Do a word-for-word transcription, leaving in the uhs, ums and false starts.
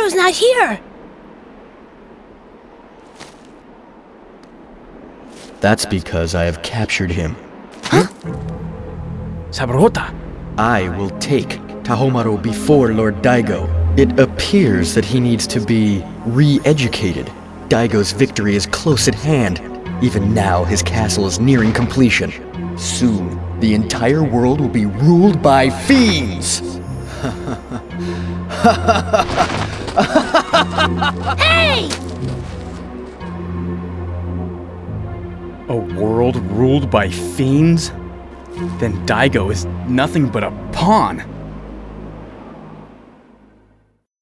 Daigo's not here! That's because I have captured him. Huh? Sabrota! I will take Tahomaru before Lord Daigo. It appears that he needs to be re-educated. Daigo's victory is close at hand. Even now, his castle is nearing completion. Soon, the entire world will be ruled by fiends! Hey! A world ruled by fiends? Then Daigo is nothing but a pawn.